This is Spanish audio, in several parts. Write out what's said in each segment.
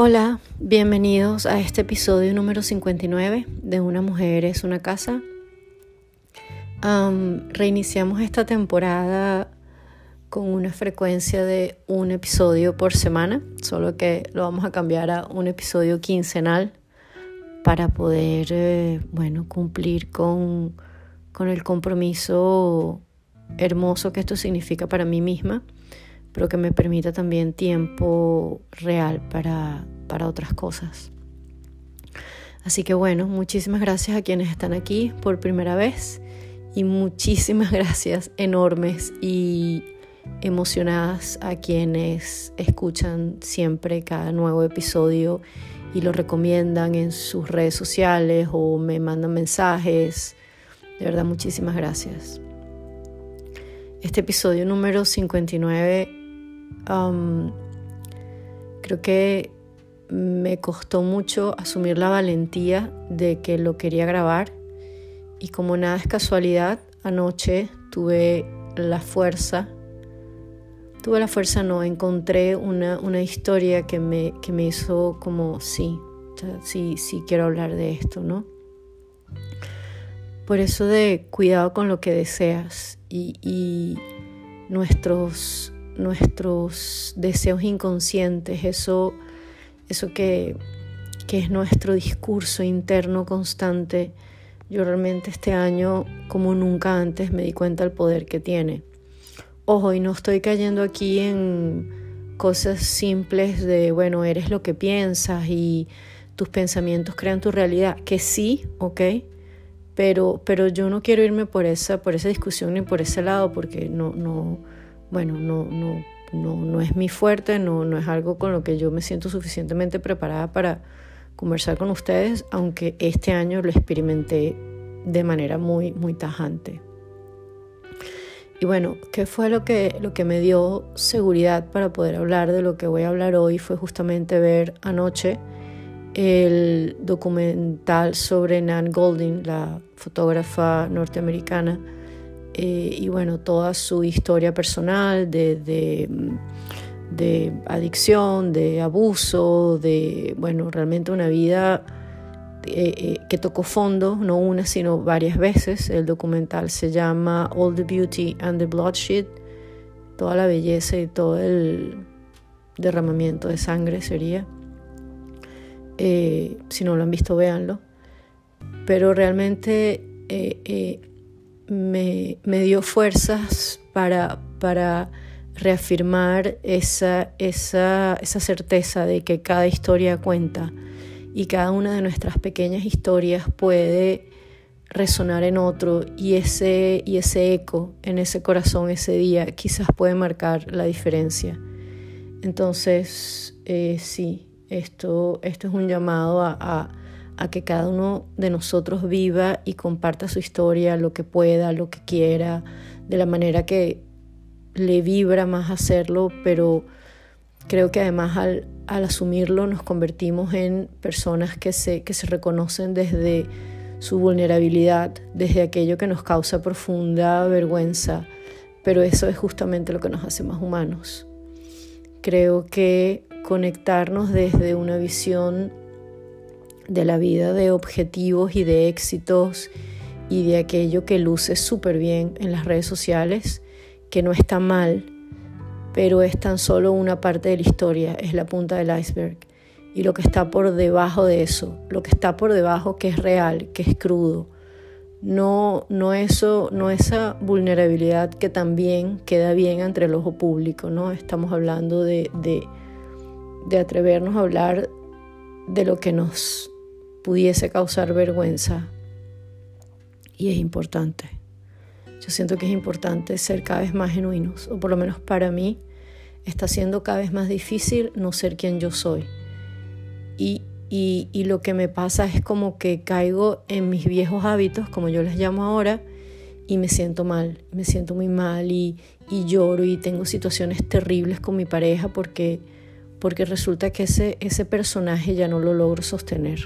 Hola, bienvenidos a este episodio número 59 de Una Mujer es una Casa. Reiniciamos esta temporada con una frecuencia de un episodio por semana, solo que lo vamos a cambiar a un episodio quincenal para poder cumplir con el compromiso hermoso que esto significa para mí misma, pero que me permita también tiempo real para otras cosas. Así que muchísimas gracias a quienes están aquí por primera vez y muchísimas gracias enormes y emocionadas a quienes escuchan siempre cada nuevo episodio y lo recomiendan en sus redes sociales o me mandan mensajes. De verdad, muchísimas gracias. Este episodio número 59 creo que me costó mucho asumir la valentía de que lo quería grabar, y como nada es casualidad, anoche encontré una historia que me hizo como sí quiero hablar de esto, ¿no? Por eso de cuidado con lo que deseas y nuestros deseos inconscientes, eso que es nuestro discurso interno constante. Yo realmente este año, como nunca antes, me di cuenta del poder que tiene. Ojo, y no estoy cayendo aquí en cosas simples de, eres lo que piensas y tus pensamientos crean tu realidad, que sí, ¿ok? Pero yo no quiero irme por esa discusión ni por ese lado, porque no es mi fuerte, no es algo con lo que yo me siento suficientemente preparada para conversar con ustedes, aunque este año lo experimenté de manera muy, muy tajante. Y ¿qué fue lo que me dio seguridad para poder hablar de lo que voy a hablar hoy? Fue justamente ver anoche el documental sobre Nan Goldin, la fotógrafa norteamericana, y toda su historia personal de adicción, de abuso, realmente una vida que tocó fondo, no una sino varias veces. El documental se llama All the Beauty and the Bloodshed, toda la belleza y todo el derramamiento de sangre sería. Si no lo han visto, véanlo. Pero realmente me dio fuerzas para reafirmar esa certeza de que cada historia cuenta y cada una de nuestras pequeñas historias puede resonar en otro, y ese eco en ese corazón ese día quizás puede marcar la diferencia. Entonces esto es un llamado a que cada uno de nosotros viva y comparta su historia, lo que pueda, lo que quiera, de la manera que le vibra más hacerlo, pero creo que además al asumirlo nos convertimos en personas que se reconocen desde su vulnerabilidad, desde aquello que nos causa profunda vergüenza, pero eso es justamente lo que nos hace más humanos. Creo que conectarnos desde una visión de la vida de objetivos y de éxitos y de aquello que luce súper bien en las redes sociales, que no está mal, pero es tan solo una parte de la historia, es la punta del iceberg. Y lo que está por debajo de eso, lo que está por debajo, que es real, que es crudo, no esa vulnerabilidad que también queda bien ante el ojo público, ¿no? Estamos hablando de atrevernos a hablar de lo que nos pudiese causar vergüenza, y es importante. Yo siento que es importante ser cada vez más genuinos, o por lo menos para mí está siendo cada vez más difícil no ser quien yo soy, y lo que me pasa es como que caigo en mis viejos hábitos, como yo les llamo ahora, y me siento mal, me siento muy mal y lloro y tengo situaciones terribles con mi pareja porque resulta que ese personaje ya no lo logro sostener.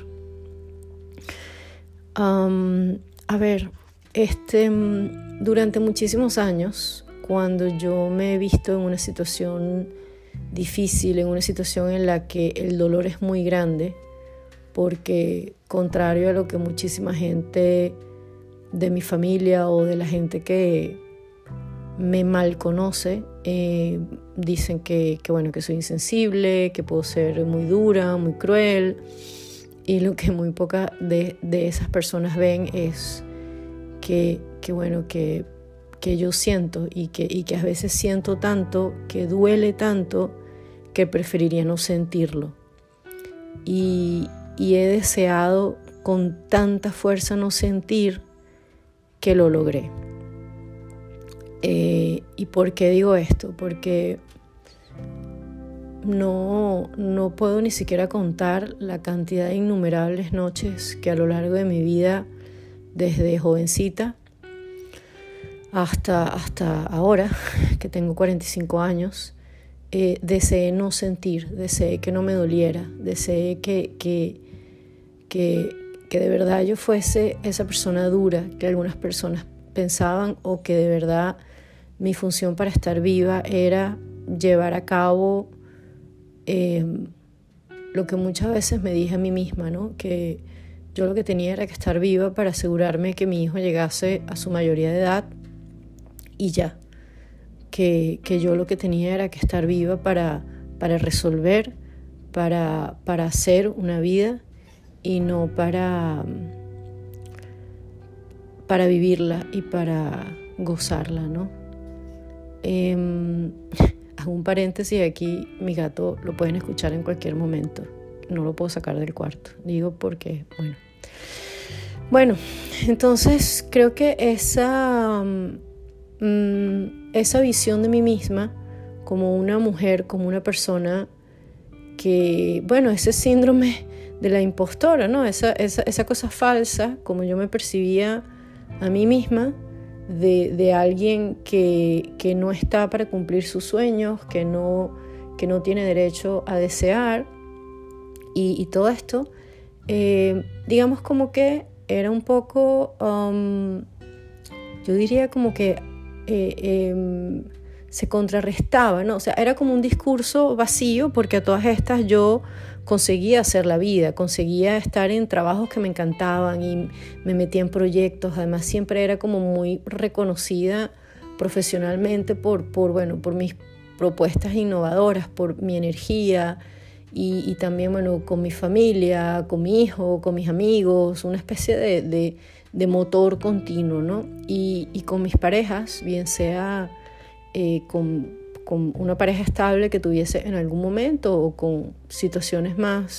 Durante muchísimos años, cuando yo me he visto en una situación difícil, en una situación en la que el dolor es muy grande, porque contrario a lo que muchísima gente de mi familia o de la gente que me mal conoce, dicen que soy insensible, que puedo ser muy dura, muy cruel, y lo que muy pocas de esas personas ven es que yo siento y que a veces siento tanto, que duele tanto, que preferiría no sentirlo. Y he deseado con tanta fuerza no sentir que lo logré. ¿Y por qué digo esto? Porque no puedo ni siquiera contar la cantidad de innumerables noches que a lo largo de mi vida, desde jovencita hasta ahora, que tengo 45 años, deseé no sentir, deseé que no me doliera, deseé que de verdad yo fuese esa persona dura que algunas personas pensaban, o que de verdad mi función para estar viva era llevar a cabo lo que muchas veces me dije a mí misma, ¿no? Que yo lo que tenía era que estar viva para asegurarme que mi hijo llegase a su mayoría de edad y ya. Que yo lo que tenía era que estar viva para resolver, para hacer una vida y no para vivirla y para gozarla, ¿no? Hago un paréntesis aquí, mi gato lo pueden escuchar en cualquier momento, no lo puedo sacar del cuarto, digo porque, bueno, entonces creo que esa visión de mí misma como una mujer, como una persona que, ese síndrome de la impostora, ¿no? Esa cosa falsa, como yo me percibía a mí misma, de alguien que no está para cumplir sus sueños, que no tiene derecho a desear, y todo esto, digamos como que era un poco, yo diría como que se contrarrestaba, ¿no? O sea, era como un discurso vacío, porque a todas estas yo conseguía hacer la vida, conseguía estar en trabajos que me encantaban y me metía en proyectos. Además, siempre era como muy reconocida profesionalmente por mis propuestas innovadoras, por mi energía y también, con mi familia, con mi hijo, con mis amigos, una especie de motor continuo, ¿no? Y con mis parejas, bien sea con una pareja estable que tuviese en algún momento, o con situaciones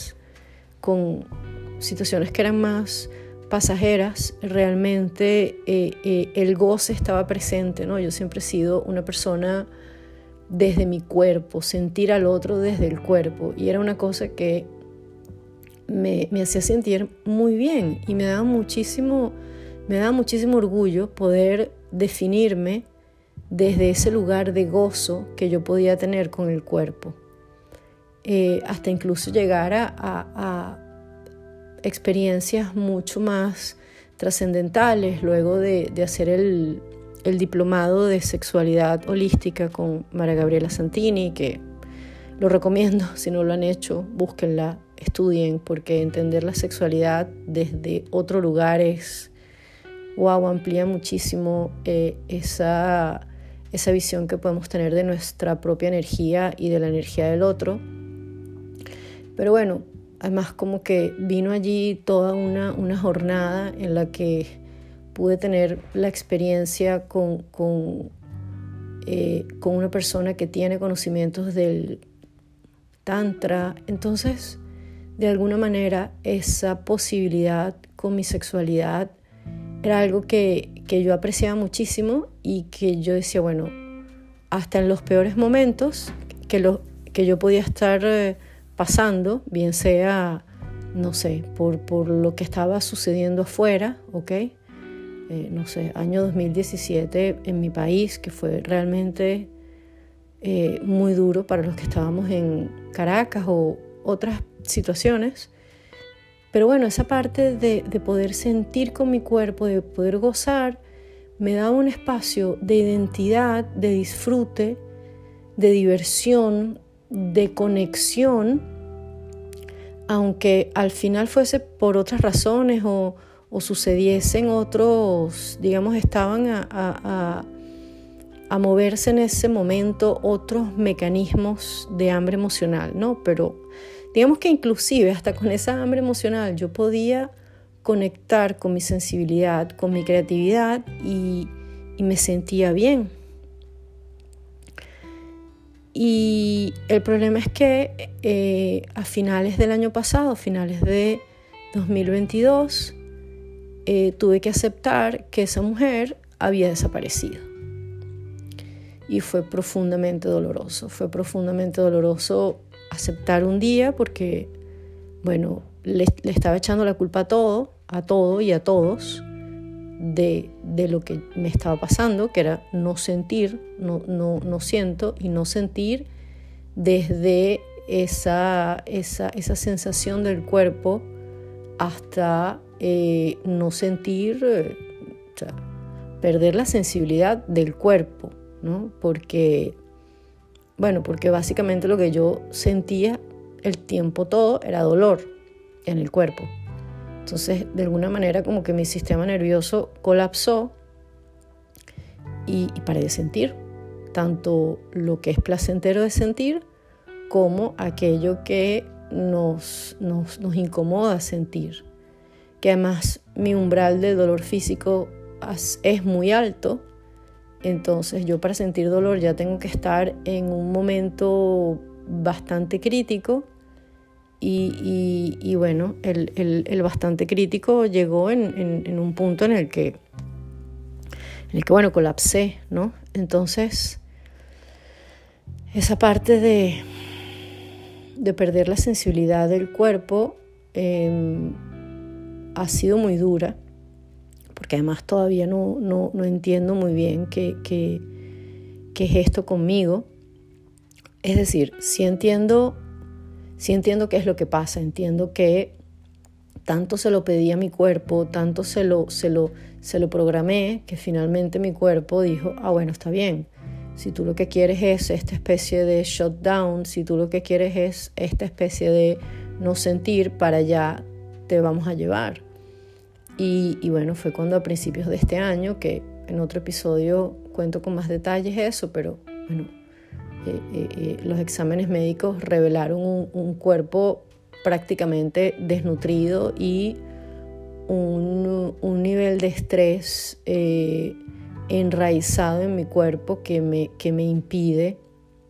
que eran más pasajeras, realmente el goce estaba presente, ¿no? Yo siempre he sido una persona desde mi cuerpo, sentir al otro desde el cuerpo, y era una cosa que me hacía sentir muy bien, y me daba muchísimo orgullo poder definirme desde ese lugar de gozo que yo podía tener con el cuerpo, hasta incluso llegar a experiencias mucho más trascendentales, luego de hacer el diplomado de sexualidad holística con María Gabriela Santini, que lo recomiendo. Si no lo han hecho, búsquenla, estudien, porque entender la sexualidad desde otro lugar amplía muchísimo esa visión que podemos tener de nuestra propia energía y de la energía del otro. Pero además como que vino allí toda una jornada en la que pude tener la experiencia con una persona que tiene conocimientos del Tantra. Entonces, de alguna manera, esa posibilidad con mi sexualidad era algo que yo apreciaba muchísimo, y que yo decía, hasta en los peores momentos que yo podía estar pasando, bien sea, no sé, por lo que estaba sucediendo afuera, ¿ok? Año 2017 en mi país, que fue realmente muy duro para los que estábamos en Caracas o otras situaciones. Pero esa parte de poder sentir con mi cuerpo, de poder gozar, me daba un espacio de identidad, de disfrute, de diversión, de conexión, aunque al final fuese por otras razones o sucediesen otros, digamos, estaban a moverse en ese momento otros mecanismos de hambre emocional, ¿no? Pero digamos que inclusive hasta con esa hambre emocional yo podía conectar con mi sensibilidad, con mi creatividad y me sentía bien. Y el problema es que a finales del año pasado, finales de 2022, tuve que aceptar que esa mujer había desaparecido. Y fue profundamente doloroso. Fue profundamente doloroso aceptar un día porque, bueno, le estaba echando la culpa a todo y a todos de lo que me estaba pasando, que era no sentir, no siento, y no sentir desde esa sensación del cuerpo hasta no sentir, o sea, perder la sensibilidad del cuerpo, ¿no? Porque básicamente lo que yo sentía el tiempo todo era dolor en el cuerpo. Entonces, de alguna manera, como que mi sistema nervioso colapsó y paré de sentir, tanto lo que es placentero de sentir como aquello que nos incomoda sentir. Que además mi umbral de dolor físico es muy alto, entonces yo para sentir dolor ya tengo que estar en un momento bastante crítico. Y bueno, el bastante crítico llegó en un punto en el que bueno, colapsé, ¿no? Entonces, esa parte de perder la sensibilidad del cuerpo ha sido muy dura, porque además todavía no entiendo muy bien qué es esto conmigo. Es decir, sí entiendo qué es lo que pasa, entiendo que tanto se lo pedí a mi cuerpo, tanto se lo programé, que finalmente mi cuerpo dijo, bueno, está bien, si tú lo que quieres es esta especie de shutdown, si tú lo que quieres es esta especie de no sentir, para allá te vamos a llevar. Y bueno, fue cuando a principios de este año, que en otro episodio cuento con más detalles eso, pero bueno, los exámenes médicos revelaron un cuerpo prácticamente desnutrido y un nivel de estrés enraizado en mi cuerpo que me impide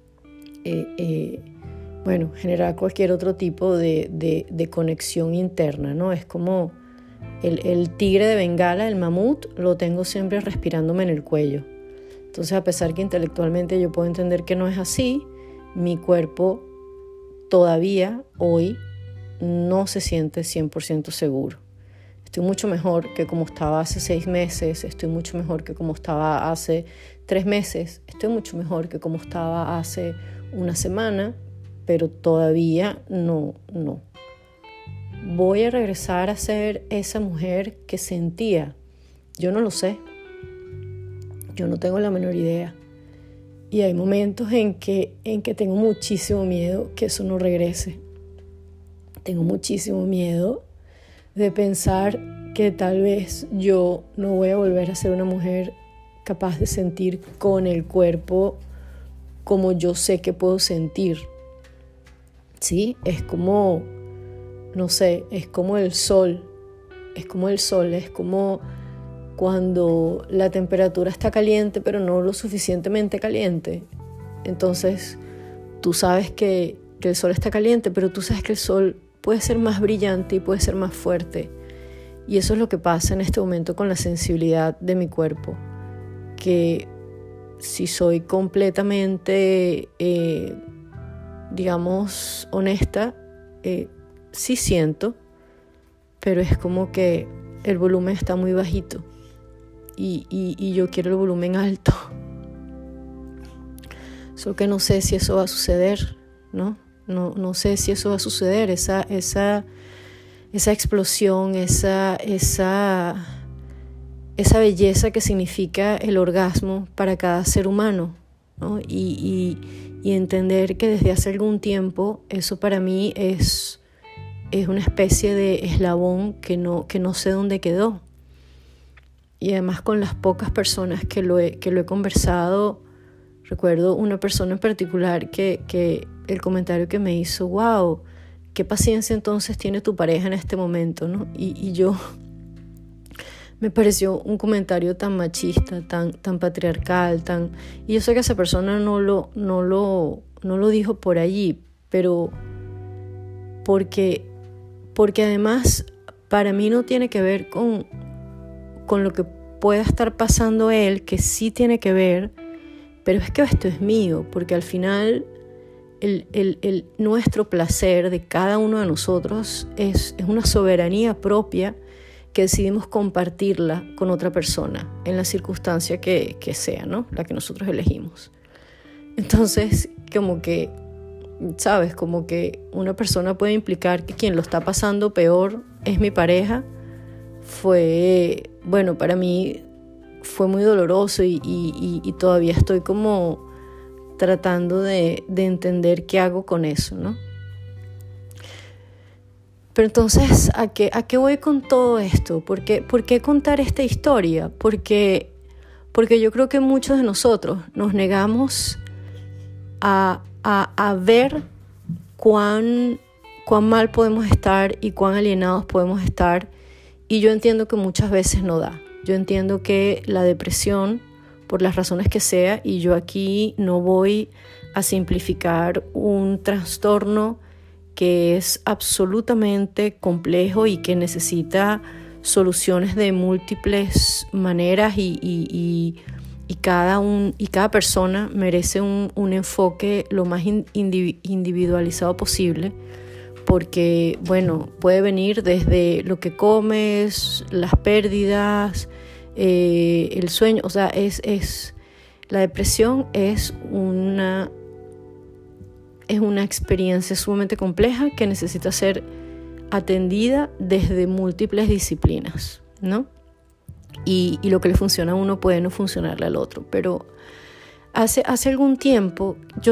generar cualquier otro tipo de conexión interna, ¿no? Es como el tigre de Bengala, el mamut, lo tengo siempre respirándome en el cuello. Entonces, a pesar que intelectualmente yo puedo entender que no es así, mi cuerpo todavía hoy no se siente 100% seguro. Estoy mucho mejor que como estaba hace 6 meses, estoy mucho mejor que como estaba hace 3 meses, estoy mucho mejor que como estaba hace una semana, pero todavía no. ¿Voy a regresar a ser esa mujer que sentía? Yo no lo sé. Yo no tengo la menor idea. Y hay momentos en que tengo muchísimo miedo que eso no regrese. Tengo muchísimo miedo de pensar que tal vez yo no voy a volver a ser una mujer capaz de sentir con el cuerpo como yo sé que puedo sentir. Sí, es como, no sé, es como el sol. Es como cuando la temperatura está caliente, pero no lo suficientemente caliente. Entonces, tú sabes que el sol está caliente, pero tú sabes que el sol puede ser más brillante y puede ser más fuerte. Y eso es lo que pasa en este momento con la sensibilidad de mi cuerpo. Que si soy completamente, digamos, honesta, sí siento, pero es como que el volumen está muy bajito. Y yo quiero el volumen alto. Solo que no sé si eso va a suceder, ¿no? No sé si eso va a suceder, esa explosión, esa belleza que significa el orgasmo para cada ser humano. ¿no? Y entender que desde hace algún tiempo eso para mí es una especie de eslabón que no sé dónde quedó. Y además con las pocas personas que lo he conversado, recuerdo una persona en particular que el comentario que me hizo: wow, qué paciencia entonces tiene tu pareja en este momento, ¿no? Y yo me pareció un comentario tan machista, tan patriarcal, y yo sé que esa persona no lo dijo por allí, pero porque además para mí no tiene que ver con lo que pueda estar pasando él, que sí tiene que ver, pero es que esto es mío, porque al final nuestro placer de cada uno de nosotros es una soberanía propia que decidimos compartirla con otra persona en la circunstancia que sea, ¿no? La que nosotros elegimos. Entonces, como que, ¿sabes? Como que una persona puede implicar que quien lo está pasando peor es mi pareja. Para mí fue muy doloroso y todavía estoy como tratando de entender qué hago con eso, ¿no? Pero entonces, ¿a qué voy con todo esto? ¿Por qué contar esta historia? Porque yo creo que muchos de nosotros nos negamos a ver cuán mal podemos estar y cuán alienados podemos estar. Y yo entiendo que muchas veces no da. Yo entiendo que la depresión, por las razones que sea, y yo aquí no voy a simplificar un trastorno que es absolutamente complejo y que necesita soluciones de múltiples maneras y cada persona merece un enfoque lo más individualizado posible, porque puede venir desde lo que comes, las pérdidas, el sueño, o sea, la depresión es una experiencia sumamente compleja que necesita ser atendida desde múltiples disciplinas, ¿no? Y lo que le funciona a uno puede no funcionarle al otro. Pero hace algún tiempo, yo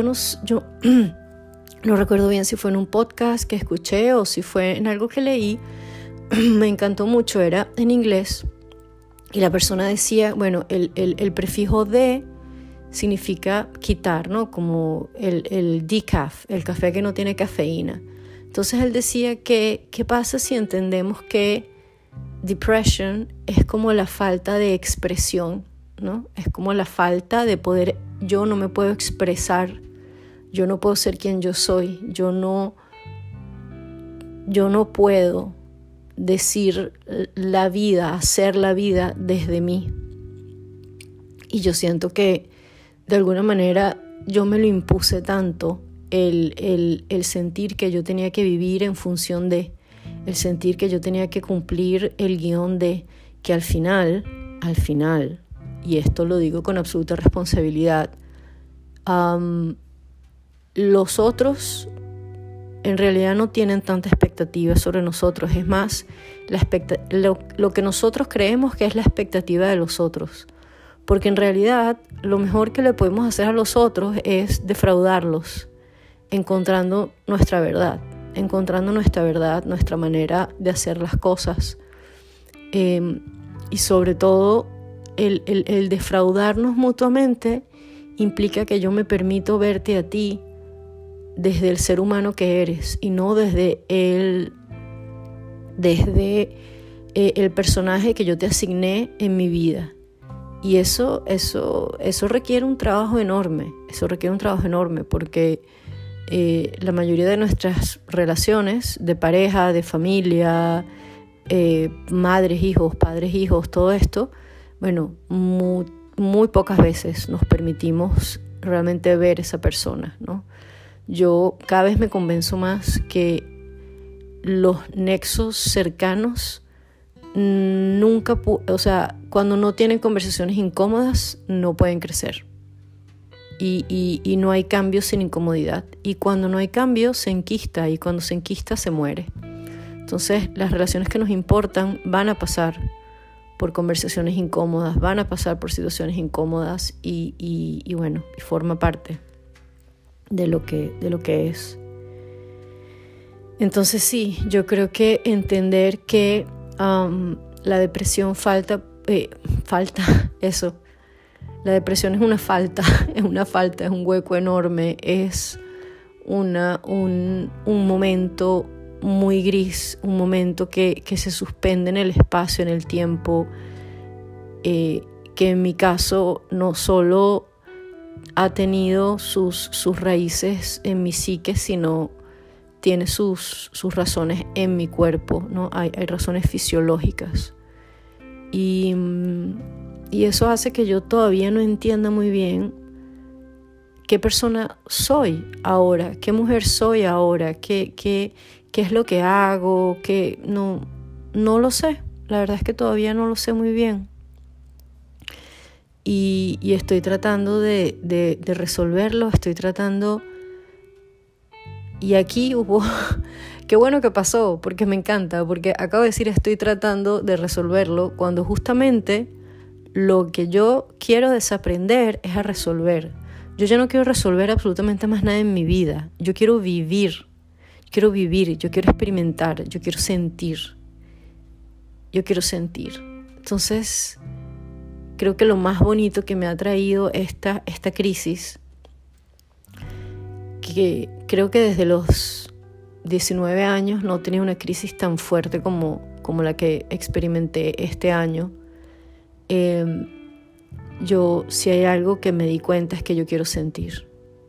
no recuerdo bien si fue en un podcast que escuché o si fue en algo que leí, me encantó mucho, era en inglés, y la persona decía, el prefijo de significa quitar, ¿no? Como el decaf, el café que no tiene cafeína. Entonces él decía que ¿qué pasa si entendemos que depression es como la falta de expresión, ¿no? Es como la falta de poder, yo no me puedo expresar, yo no puedo ser quien yo soy, yo no puedo decir la vida, hacer la vida desde mí. Y yo siento que de alguna manera yo me lo impuse tanto, el sentir que yo tenía que vivir en función de, el sentir que yo tenía que cumplir el guión de, que al final, y esto lo digo con absoluta responsabilidad, los otros en realidad no tienen tanta expectativa sobre nosotros. Es más, lo que nosotros creemos que es la expectativa de los otros. Porque en realidad lo mejor que le podemos hacer a los otros es defraudarlos, encontrando nuestra verdad, nuestra manera de hacer las cosas. Y sobre todo, el defraudarnos mutuamente implica que yo me permito verte a ti desde el ser humano que eres y no desde el personaje que yo te asigné en mi vida. Y eso requiere un trabajo enorme. Porque la mayoría de nuestras relaciones de pareja, de familia, madres, hijos, padres, hijos, todo esto, muy pocas veces nos permitimos realmente ver esa persona, ¿no? Yo cada vez me convenzo más que los nexos cercanos cuando no tienen conversaciones incómodas, no pueden crecer. Y no hay cambio sin incomodidad. Y cuando no hay cambio, se enquista. Y cuando se enquista, se muere. Entonces, las relaciones que nos importan van a pasar por conversaciones incómodas, van a pasar por situaciones incómodas y bueno, forma parte de lo que es. Entonces sí, yo creo que entender que la depresión falta eso. La depresión es una falta, es un hueco enorme, es un momento muy gris, un momento que se suspende en el espacio, en el tiempo, que en mi caso no solo ha tenido sus raíces en mi psique, sino tiene sus razones en mi cuerpo, ¿no? Hay razones fisiológicas. Y eso hace que yo todavía no entienda muy bien qué persona soy ahora, qué mujer soy ahora, qué es lo que hago, no lo sé. La verdad es que todavía no lo sé muy bien. Y estoy tratando de resolverlo, estoy tratando... Y aquí hubo... Qué bueno que pasó, porque me encanta, porque acabo de decir estoy tratando de resolverlo, cuando justamente lo que yo quiero desaprender es a resolver. Yo ya no quiero resolver absolutamente más nada en mi vida. Yo quiero vivir, yo quiero experimentar, yo quiero sentir. Entonces, creo que lo más bonito que me ha traído esta crisis, que creo que desde los 19 años no tenía una crisis tan fuerte como la que experimenté este año. Yo, si hay algo que me di cuenta, es que yo quiero sentir.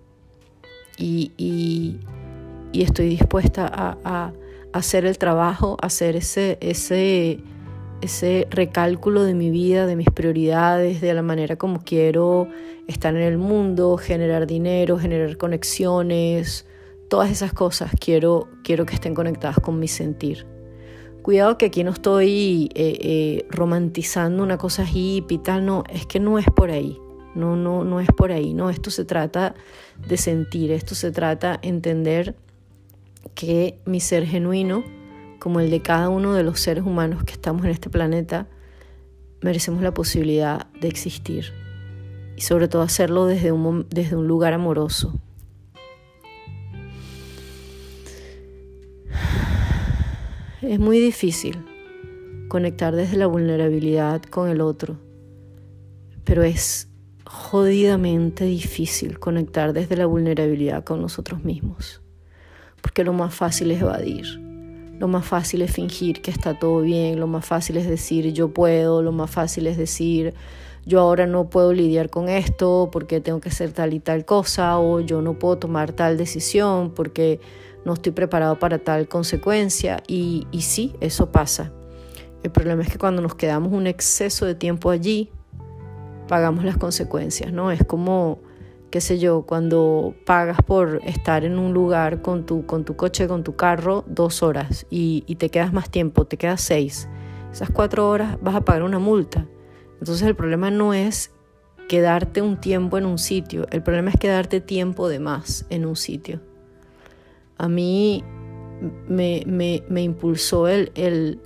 Y estoy dispuesta a hacer el trabajo, a hacer ese recálculo de mi vida, de mis prioridades, de la manera como quiero estar en el mundo, generar dinero, generar conexiones, todas esas cosas quiero que estén conectadas con mi sentir. Cuidado que aquí no estoy romantizando una cosa hippie y tal, no, es que no es por ahí, no es por ahí, no, esto se trata de sentir, esto se trata de entender que mi ser genuino, como el de cada uno de los seres humanos que estamos en este planeta, merecemos la posibilidad de existir y sobre todo hacerlo desde un lugar amoroso. Es muy difícil conectar desde la vulnerabilidad con el otro, pero es jodidamente difícil conectar desde la vulnerabilidad con nosotros mismos, porque lo más fácil es evadir, lo más fácil es fingir que está todo bien, lo más fácil es decir yo puedo, lo más fácil es decir yo ahora no puedo lidiar con esto porque tengo que hacer tal y tal cosa, o yo no puedo tomar tal decisión porque no estoy preparado para tal consecuencia. Y sí, eso pasa. El problema es que cuando nos quedamos un exceso de tiempo allí, pagamos las consecuencias, ¿no? Es como, qué sé yo, cuando pagas por estar en un lugar con tu coche, con tu carro, 2 horas y te quedas más tiempo, te quedas 6. Esas 4 horas vas a pagar una multa. Entonces el problema no es quedarte un tiempo en un sitio, el problema es quedarte tiempo de más en un sitio. A mí me impulsó el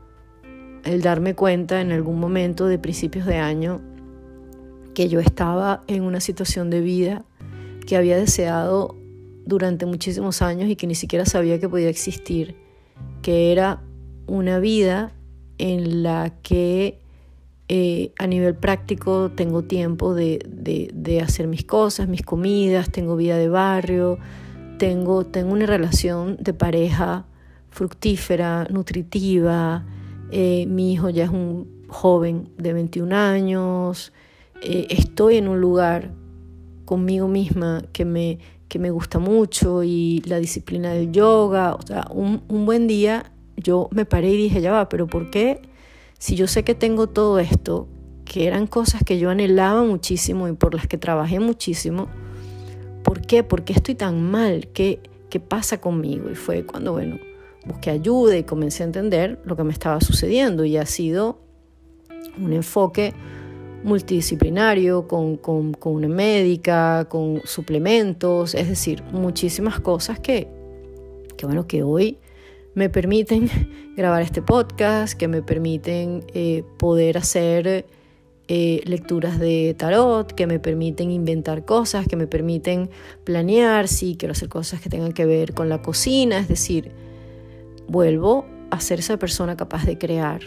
darme cuenta en algún momento de principios de año que yo estaba en una situación de vida que había deseado durante muchísimos años y que ni siquiera sabía que podía existir, que era una vida en la que a nivel práctico tengo tiempo de hacer mis cosas, mis comidas, tengo vida de barrio, tengo una relación de pareja fructífera, nutritiva, mi hijo ya es un joven de 21 años, estoy en un lugar conmigo misma que me gusta mucho y la disciplina del yoga, o sea, un buen día yo me paré y dije, ya va, pero ¿por qué? Si yo sé que tengo todo esto, que eran cosas que yo anhelaba muchísimo y por las que trabajé muchísimo, ¿por qué? ¿Por qué estoy tan mal? ¿Qué pasa conmigo? Y fue cuando, busqué ayuda y comencé a entender lo que me estaba sucediendo, y ha sido un enfoque multidisciplinario con una médica, con suplementos, es decir, muchísimas cosas que hoy me permiten grabar este podcast, que me permiten poder hacer lecturas de tarot, que me permiten inventar cosas, que me permiten planear si quiero hacer cosas que tengan que ver con la cocina. Es decir, vuelvo a ser esa persona capaz de crear,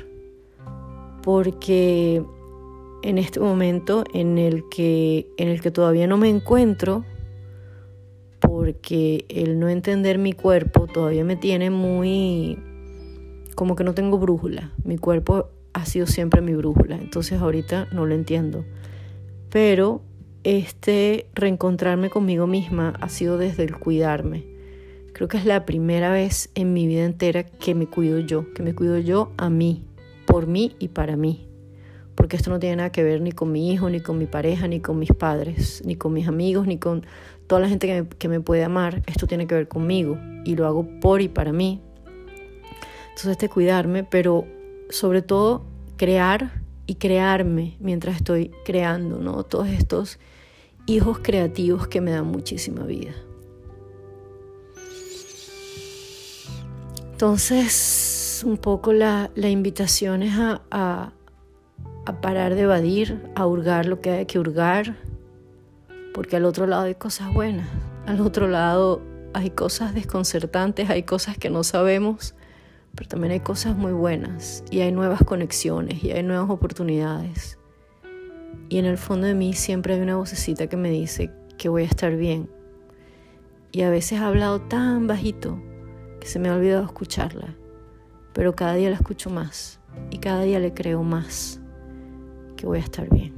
porque en este momento en el que todavía no me encuentro, porque el no entender mi cuerpo todavía me tiene muy, como que no tengo brújula. Mi cuerpo ha sido siempre mi brújula, entonces ahorita no lo entiendo. Pero reencontrarme conmigo misma ha sido desde el cuidarme. Creo que es la primera vez en mi vida entera que me cuido yo a mí, por mí y para mí. Porque esto no tiene nada que ver ni con mi hijo, ni con mi pareja, ni con mis padres, ni con mis amigos, ni con toda la gente que me puede amar. Esto tiene que ver conmigo y lo hago por y para mí. Entonces cuidarme, pero sobre todo crear y crearme mientras estoy creando, ¿no? Todos estos hijos creativos que me dan muchísima vida. Entonces, un poco la invitación es a parar de evadir, a hurgar lo que hay que hurgar, porque al otro lado hay cosas buenas, al otro lado hay cosas desconcertantes, hay cosas que no sabemos, pero también hay cosas muy buenas y hay nuevas conexiones y hay nuevas oportunidades. Y en el fondo de mí siempre hay una vocecita que me dice que voy a estar bien. Y a veces ha hablado tan bajito que se me ha olvidado escucharla, pero cada día la escucho más y cada día le creo más que voy a estar bien.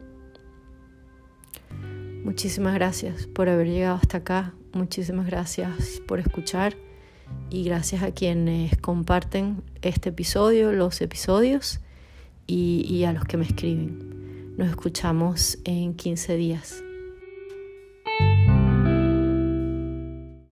Muchísimas gracias por haber llegado hasta acá, muchísimas gracias por escuchar y gracias a quienes comparten este episodio, los episodios y a los que me escriben. Nos escuchamos en 15 días.